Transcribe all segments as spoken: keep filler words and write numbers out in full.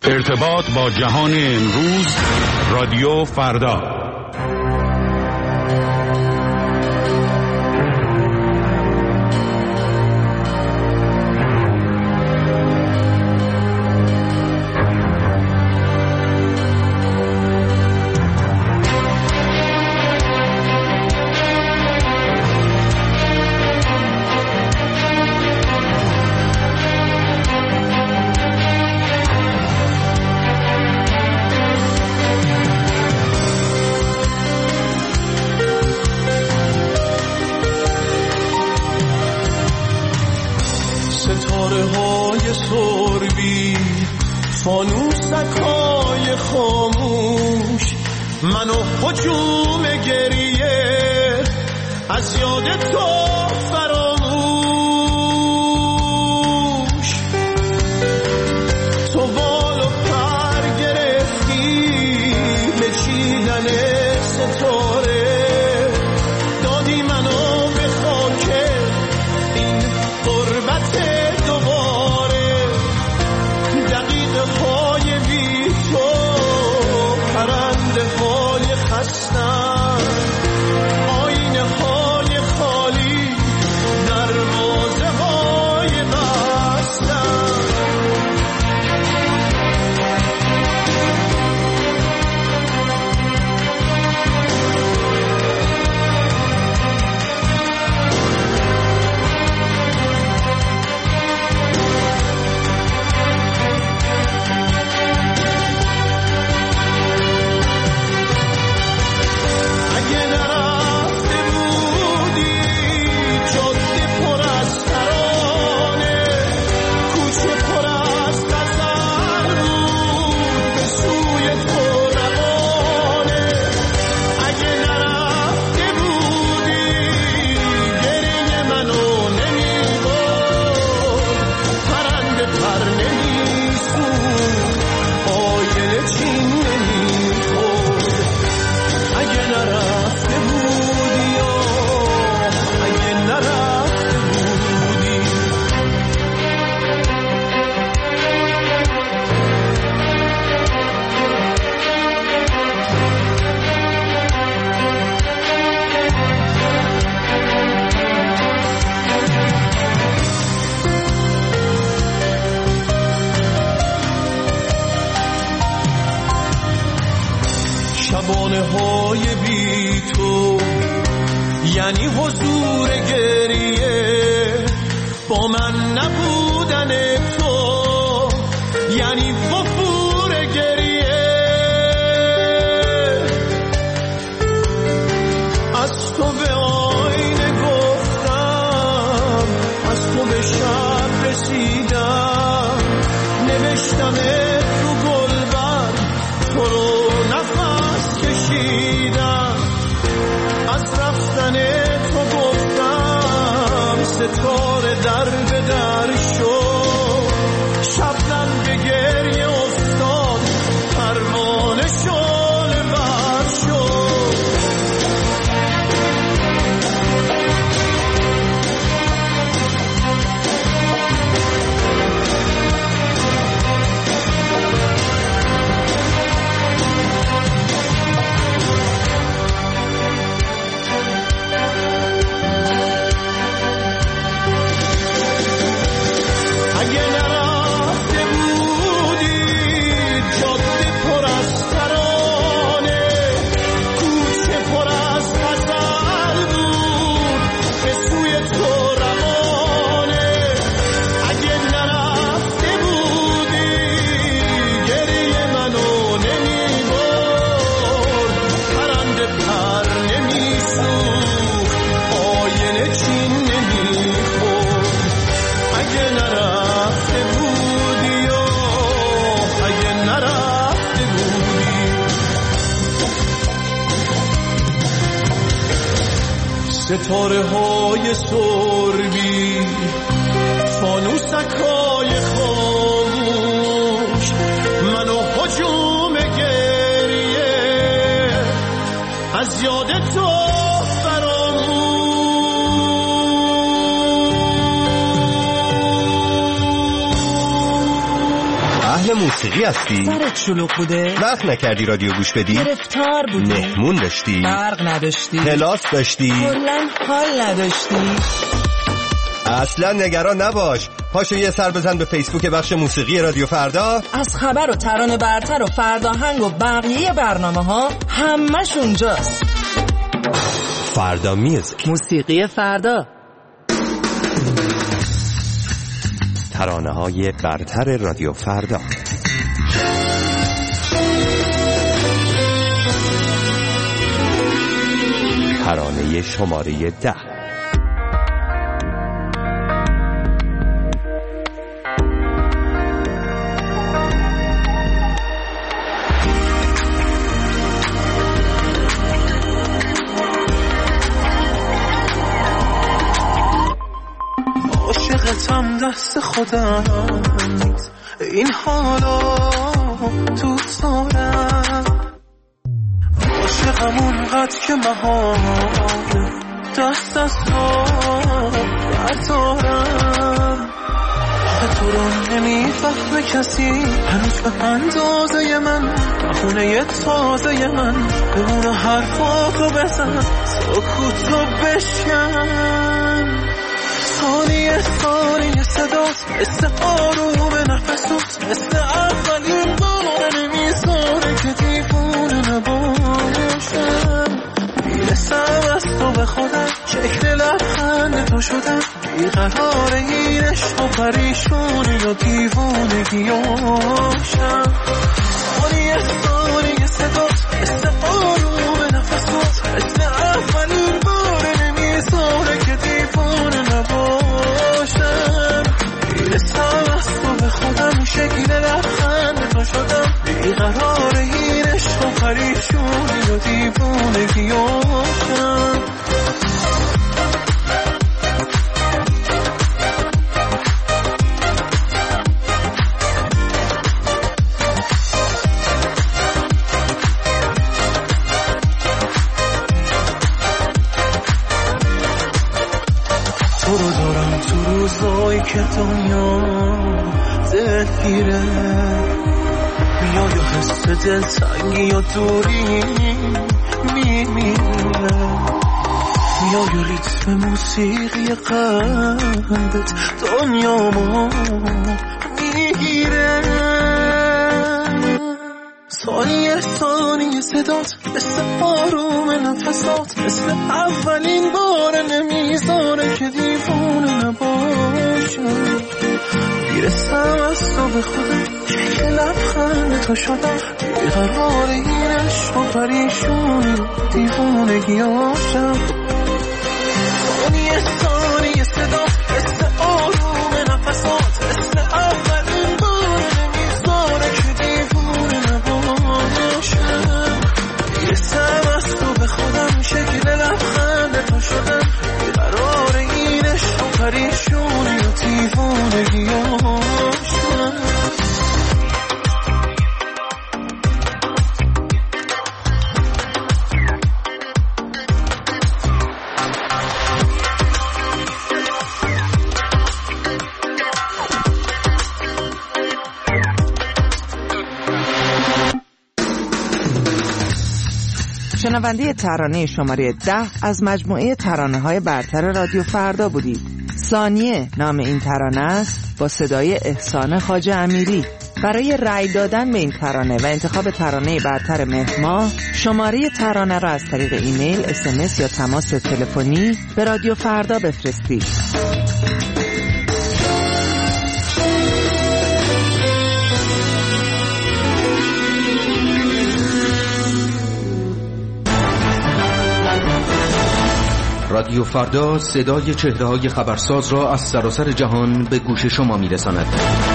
ارتباط با جهان امروز، رادیو فردا. فانوسکای خاموش منو هجوم گریه از یاد تو فراموش. تو بال و پر گرفتی به چیدن ستاره، دادی منو به خاک این غربت دوباره. دقیقه های بی تو پرنده های خستن، آینه های خالی دروازه های بستن. شبانه های بی تو یعنی حضور گریه، با من نبودن تو یعنی وفور گریه. از تو به آینه گفتم، از تو به شب رسیدم، نوشتم تو گلبر تو رو نفس کشیدم. از رفتن تو گفتم ستاره در به در شد، شبنم به گریه افتاد پروانه شعله ور شد. ستاره های سربی، فانوسکای خاموش منو هجوم گریه از یاد تو اهل موسیقی هستی؟ سرت شلوغ بوده؟ وقت نکردی رادیو گوش بدی؟ گرفتار بودی؟ مهمون داشتی؟ برق نداشتی؟ کلاس داشتی؟ کلاً حال نداشتی؟ اصلا نگران نباش، پاشو یه سر بزن به فیسبوک بخش موسیقی رادیو فردا. از خبر و ترانه برتر و فرداهنگ و بقیه برنامه ها همش اونجاست. فردا میوزیک، موسیقی فردا، ترانه های برتر رادیو فردا. ترانه شماره ده. عاشقتم دست خودم نیست، این حالا تو دارم. عاشقم اونقدر که مهار دست از تو بردارم. آخه تو رو نمیفهمه کسی هنوز به اندازه من، خونه یه تازه من بمونه حرفاتو بزن، سکوتو بشکن. ثانیه ثانیه صدات مثل آروم نفسات، مثل اولین بار نمیذاره که دیوونه نباشم. میرسم از تو به خودم، شکل لبخند تو شدم، بیقرار این عشق و پریشونی و دیوونگیاشم. ثانیه ثانیه صدات مثل آروم نفسات، مثل اولین بار نمیذاره که دیوونه نباشم. میرسم از تو به خودم، شکل لبخند تو شدم، بیقرار این عشق و پریشونی و دیوونگیاشم. تو رو دارم تو روزایی که دنیا دلگیره، میای و حس دلتنگی و دوری میمیره، میای و ریتم موسیقی قلبت دنیامو میگیره. ثانیه ثانیه صدات مثل آروم نفسات، مثل اولین بار نمیذاره که دیوونه نباشم. میرسم از تو به خودم، که لبخند تو شدم، بیقرار این عشق و پریشونی دیوونگیاشم. ثانیه ثانیه صدات مثل آروم نفسات، مثل اولین بار نمیذاره که دیوونه نباشم. میرسم از تو به خودم، شکل لبخند تو شدم، بیقرار این عشق و پریشونی و دیوونگیاشم. شنونده ترانه شماره ده از مجموعه ترانه های برتر رادیو فردا بودید. ثانیه نام این ترانه است، با صدای احسان خواجه امیری. برای رأی دادن به این ترانه و انتخاب ترانه برتر مهر ماه، شماره ترانه را از طریق ایمیل، اس ام اس یا تماس تلفنی به رادیو فردا بفرستید. رادیو فردا صدای چهره‌های خبرساز را از سراسر جهان به گوش شما می‌رساند.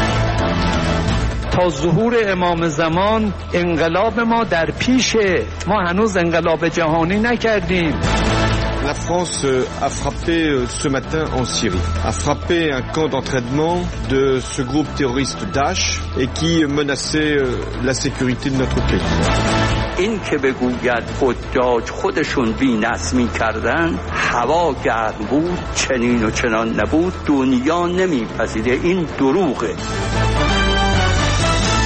تا ظهور امام زمان انقلاب ما در پیشه، ما هنوز انقلاب جهانی نکردیم. La France a frappé ce matin en Syrie, a frappé un camp d'entraînement de ce groupe terroriste Daesh et qui menaçait la sécurité de notre pays. این که بگوید حجاج خودشون بی‌نظمی کردن، هوا گرم بود، چنین و چنان نبود، دنیا نمیپذیره، این دروغه.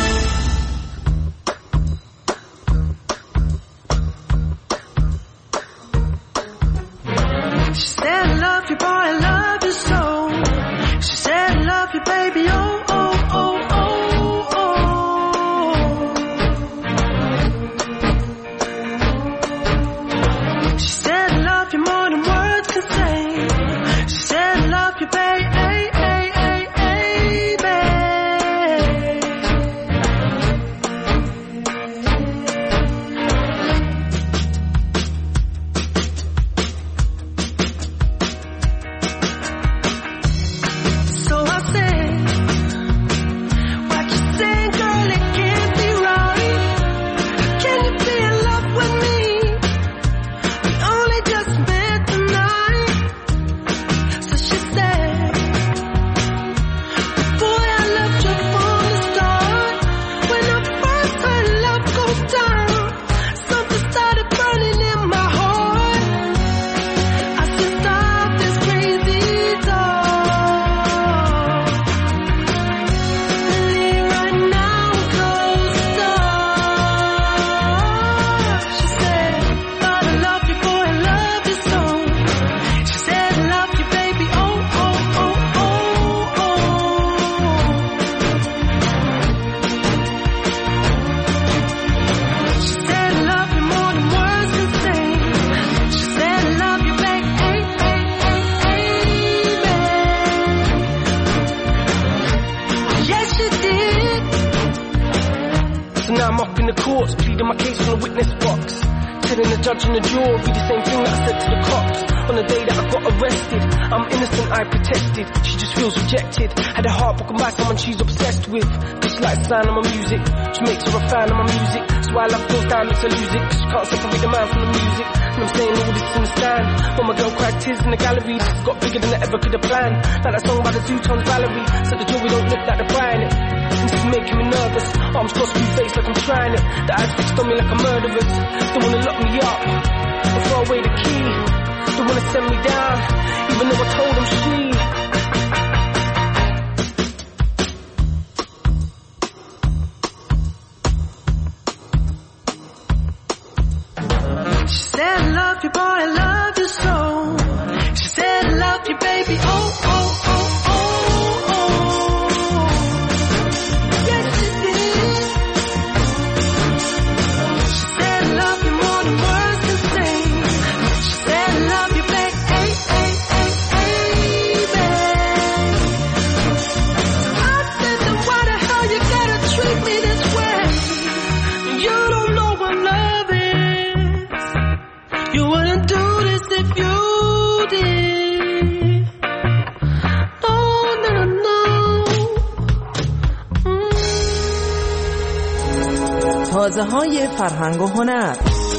now I'm up in the courts, pleading my case on the witness box, telling the judge and the jury the same thing that I said to the cops on the day that I got arrested. I'm innocent, I protested. She just feels rejected. Had her heart broken by someone she's obsessed with. Cause she likes the sound of my music, she makes her a fan of my music. So while love goes down, makes her lose it. Cause she can't separate the man from the music. And I'm saying all this in the stand. When my girl cried tears in the gallery, it's got bigger than I ever could have planned. Like that song by the Zootons Valerie. So the jury don't look like they're buying it. And this is making me nervous. Arms crossed through face like I'm trying it. The eyes fixed on me like a murderer's. Don't wanna lock me up or throw away the key. Don't wanna send me down, even though I told him she. She said I love you, boy, I love you so. She said I love you, baby, oh, oh, oh, oh, oh. Yes, she did. She said I love you more than words can say. She said I love you, baby, hey, hey, hey, hey, babe. I said, then why the hell you gotta treat me this way? You don't know what love is. You wouldn't do this if you did. No, no, no. Mm. تازه های فرهنگ و هنر.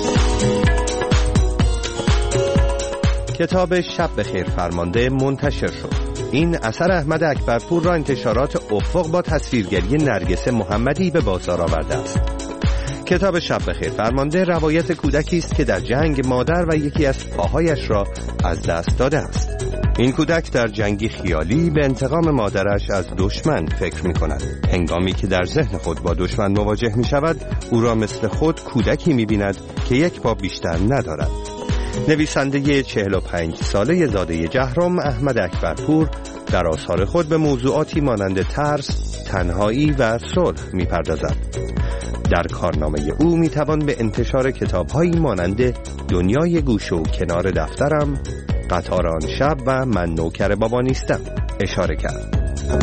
کتاب شب بخیر فرمانده منتشر شد. این اثر احمد اکبرپور را انتشارات افق با تصویرگری نرگس محمدی به بازار آورده است. کتاب شب بخیر فرمانده روایت کودکی است که در جنگ مادر و یکی از پاهایش را از دست داده است. این کودک در جنگی خیالی به انتقام مادرش از دشمن فکر می کند. هنگامی که در ذهن خود با دشمن مواجه می شود، او را مثل خود کودکی می بیند که یک پا بیشتر ندارد. نویسنده چهل و پنج ساله زاده جهرم احمد اکبرپور در آثار خود به موضوعاتی مانند ترس، تنهایی و صلح می پردازد. در کارنامه او می توان به انتشار کتاب‌هایی مانند دنیای گوشه و کنار دفترم، قطار آن شب و من نوکر بابا نیستم اشاره کرد.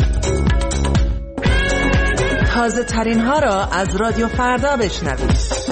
تازه ترین ها را از رادیو فردا بشنوید.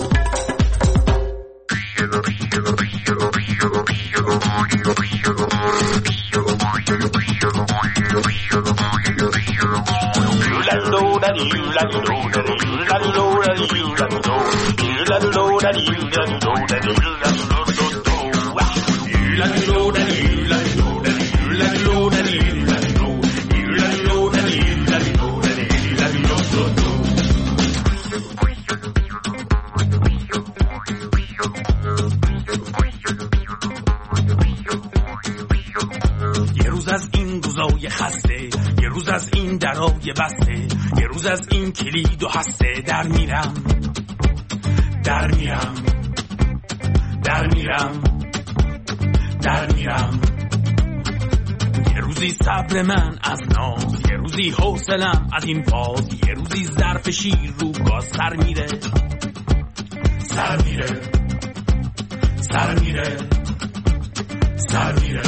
یه روز از این روزای خسته، یه روز از این درای بسته، یه روز از این کلید و هسته در میرم در میرم در میرم در میرم. یه روزی صبر من از ناز، یه روزی حوصلم از این فاز، یه روزی ظرف شیر رو گاز سر میره سر میره سر میره سر میره.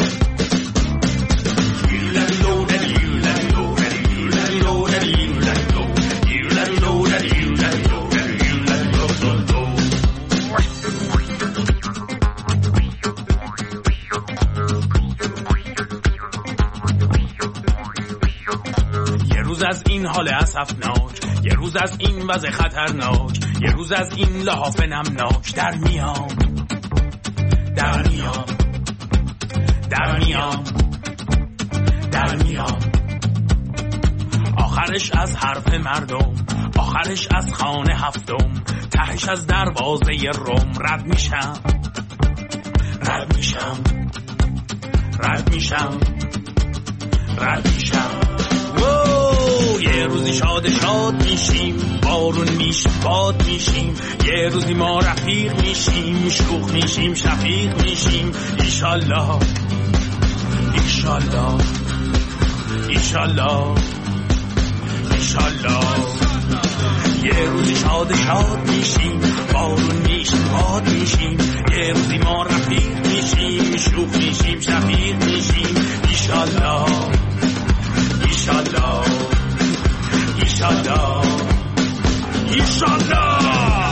یه روز از این حال اسفناک، یه روز از این وضع خطرناک، یه روز از این لحاف نمناک در میام در میام در میام در میام. آخرش از حرف مردم، آخرش از خانه هفتم، تهش از دروازه روم رد میشم رد میشم رد میشم رد میشم. یه روزی شاد شاد میشیم، بارون میشه باد میشیم، یه روزی ما رفیق میشیم، شوخ میشیم شفیق میشیم. ایشالله ایشالله ایشالله ایشالله. یه روزی شاد شاد میشیم، بارون میشیم باد میشیم، یه روزی ما رفیق میشیم، شوخ میشیم شفیق میشیم. ایشالله ایشالله ایشالله ایشالله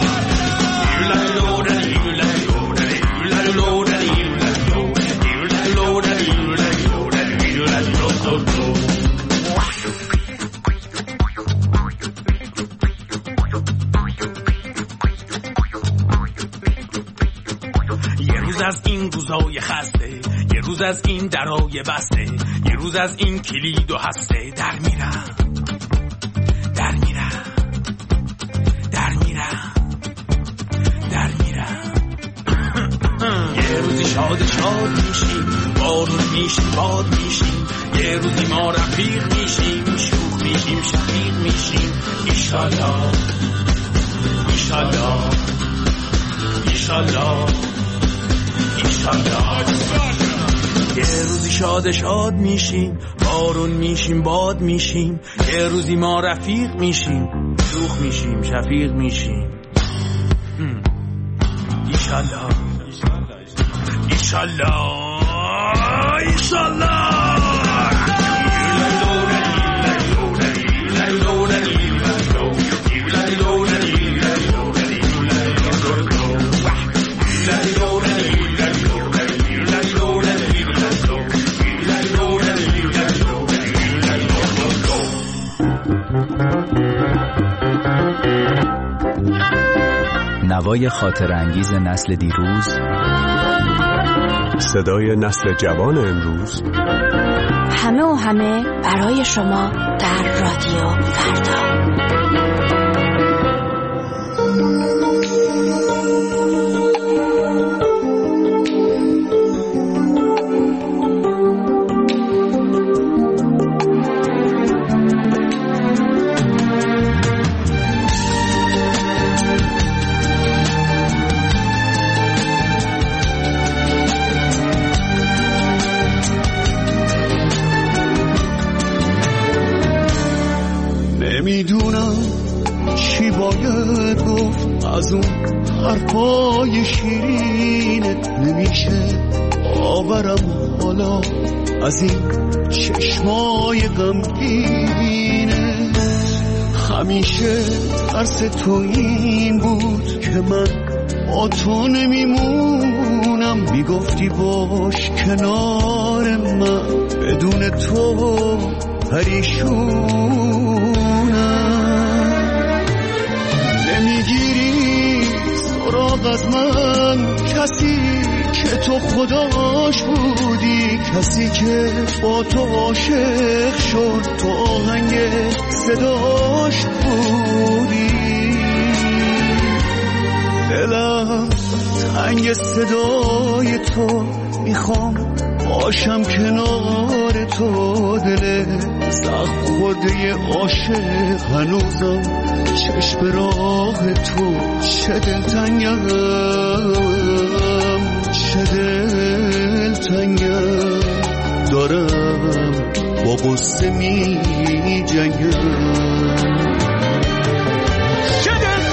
یه روز از این روزای خسته، یه روز از این درای بسته، یه روز از این کلید و هسته در میرم در میرم در میرم در میرم. یه روزی شاد شاد میشیم، بارون میشیم باد میشیم، یه روزی ما رفیق میشیم، شوخ میشیم شفیق میشیم. ایشالله ایشالله ایشالله ایشالله. یه روزی شاد شاد میشیم، بارون میشیم باد میشیم، یه روزی ما رفیق میشیم، شوخ میشیم شفیق میشیم. ایشالله ایشالله ایشالله. نوای خاطر انگیز نسل دیروز، صدای نسل جوان امروز، همه و همه برای شما در رادیو فردا. نمیدونم چی باید گفت از اون حرفای شیرینت، نمیشه آورم حالا از این چشمای غمگینه. همیشه ترس تو این بود که من با تو نمیمونم، میگفتی باش کنار من، بدون تو پریشونم. نمیگیری سراغ از من کسی که تو خداش بودی، کسی که با تو عاشق شد، تو آهنگ صداش بودی. دلم تنگ صدای تو، میخوام باشم کنار تو. دل زخم خورده عاشق هنوزم چشم راه تو. چه دلتنگم چه دلتنگم دارم با غصه می جنگم. چه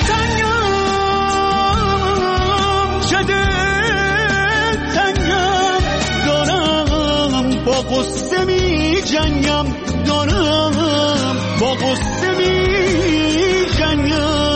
دلتنگم چه دلتنگم دارم با غصه می جنگم، دارم با غصه می جنگم.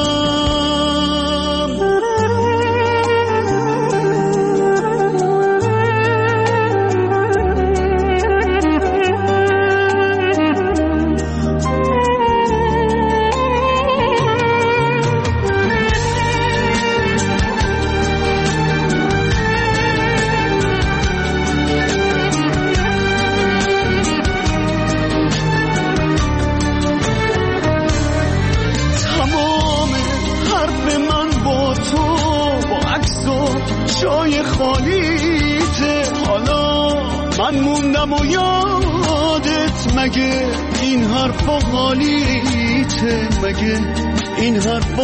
جای خالیته، حالا من موندم و یادت، مگه این حرفا حالیته، مگه این حرفا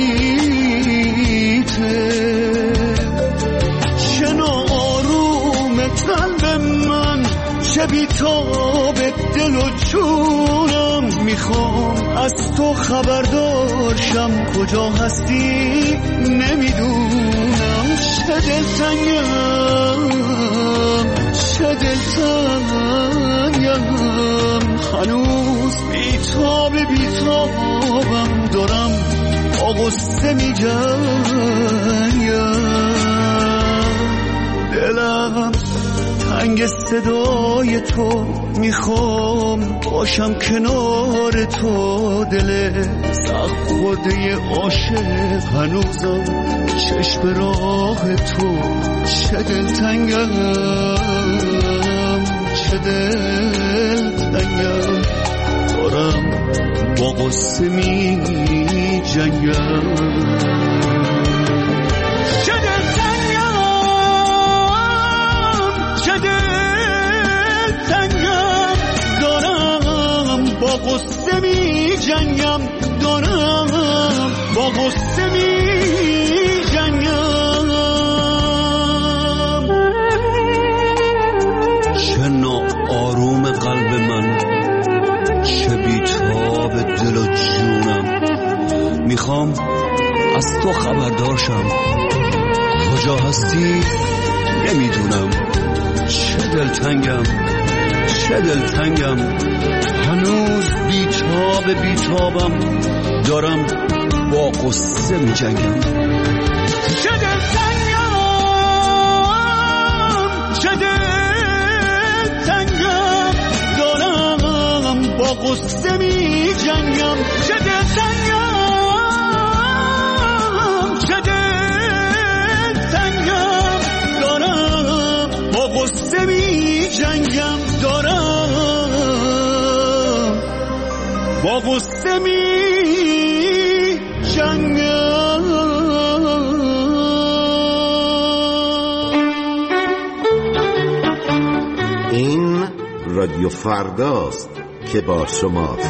حالیته. چه ناآروم قلب من، چه بیتاب دل و جونم، میخوام از تو خبردارشم، کجا هستی نمیدونم. چه دلتنگم چه دلتنگم، هنوز بیتاب بیتابم، دارم غصه می جنگم، دلم تنگ صدای تو، میخوام باشم کنار تو. دل سخت خورده عاشق هنوزم چشم راه تو. چه دلتنگم چه دلتنگم، دارم با غصه می جنگم. چه دلتنگم چه دلتنگم، دارم با غصه می جنگم، دارم با غصه می جنگم. چه ناآروم قلب من، چه بیتاب دل و جونم، میخوام از تو خبردار شم، کجا هستی نمیدونم. چه دلتنگم چه دلتنگم، هنوز بیتاب بیتابم، دارم با قصه میجنگم. چه دلتنگم چه دلتنگم، دارم با قصه میجنگم. چه دلتنگم چه دلتنگم، دارم با غصه میجنگم، دارم با غصه میجنگم. این رادیو فرداست که با شماست.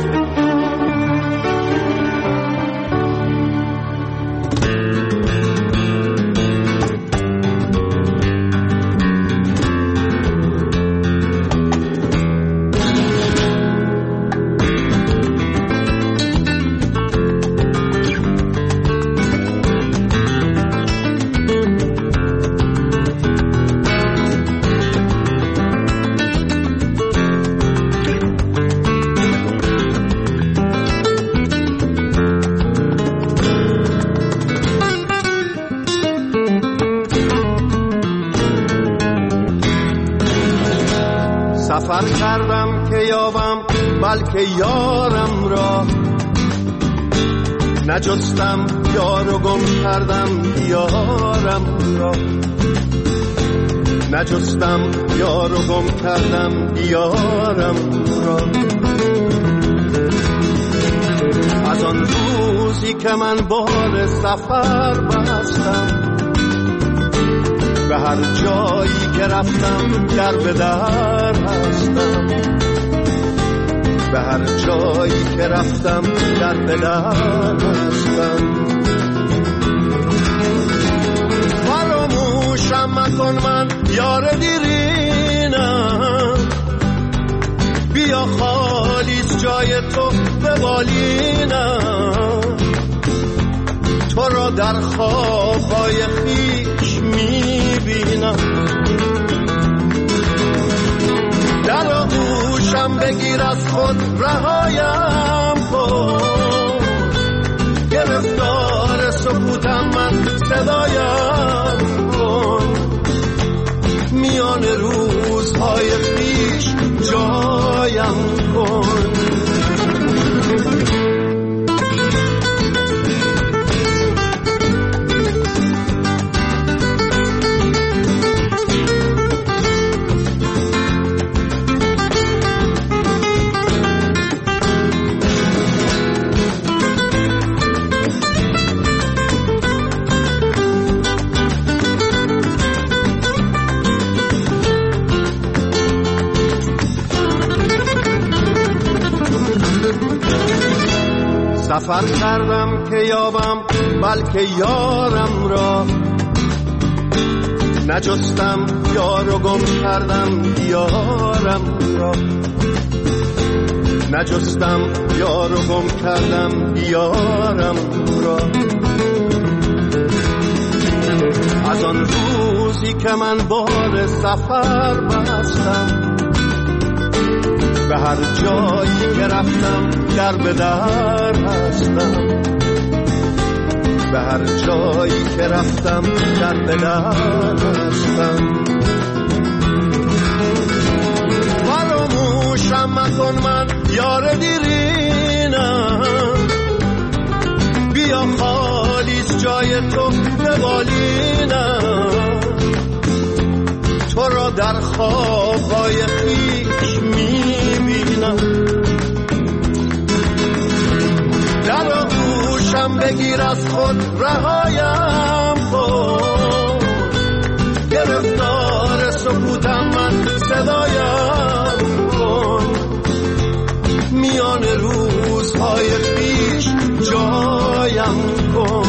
سفر کردم که یابم بلکه یارم را، نجستم یار و گم کردم یارم را، نجستم یار و گم کردم یارم را. از آن روزی که من بار سفر بستم، به هر جایی که رفتم در به در هستم، به هر جایی که رفتم در به در هستم. فراموشم مکن من یار دیرینم، بیا خالیت جای تو ببالینم، تو را در خوابهای خویش میبینم. در آغوشم بگیر از خود رهایم کن، گرفتار سکوتم من صدایم کن، میان روزهای خویش جایم کن. سفر کردم که یابم بلکه یارم را، نجستم یار و گم کردم یارم را، نجستم یار و گم کردم یارم را. از آن روزی که من بار سفر بستم، به هر جایی که رفتم در به در هستم، هر جایی که رفتم در بدرشتم. فراموشم مکن من یار دیرینم، بیا خالیست جای تو به بالینم، تو را در خوابهای خیش میبینم. در آغوشم بگیر از خود رهایم کن، گرفتار سکوتم من صدایم کن، میان روزهای پیش جایم کن.